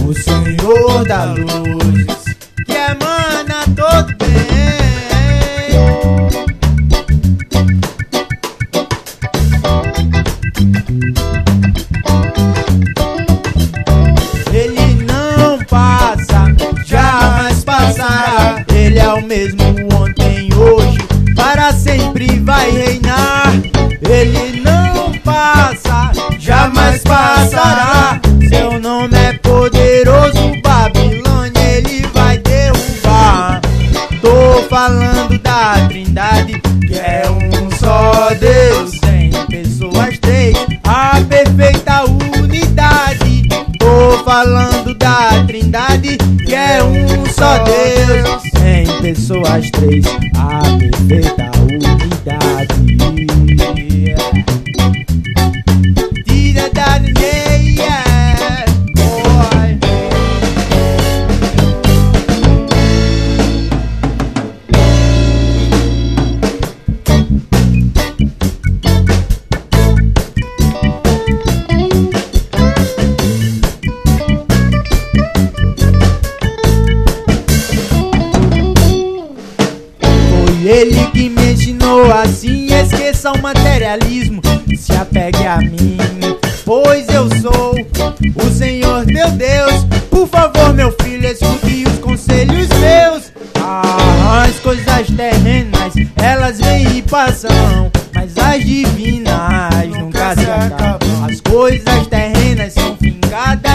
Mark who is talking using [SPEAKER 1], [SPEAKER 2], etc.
[SPEAKER 1] o Senhor da luz, que emana todo bem. Ele não passa, jamais passará. Ele é o mesmo ontem, hoje, para sempre vai reinar. Ele não passa, jamais passará. Seu nome é poderoso, Babilônia ele vai derrubar. Tô falando da Trindade, que é um só Deus, sem pessoas três, a perfeita unidade. Tô falando da Trindade, que é um só Deus, sem pessoas três, a perfeita unidade. Ele que me ensinou assim, esqueça o materialismo, se apegue a mim, pois eu sou o Senhor teu Deus. Por favor, meu filho, escute os conselhos meus. As coisas terrenas, elas vêm e passam, mas as divinas nunca se acabam. As coisas terrenas são fincadas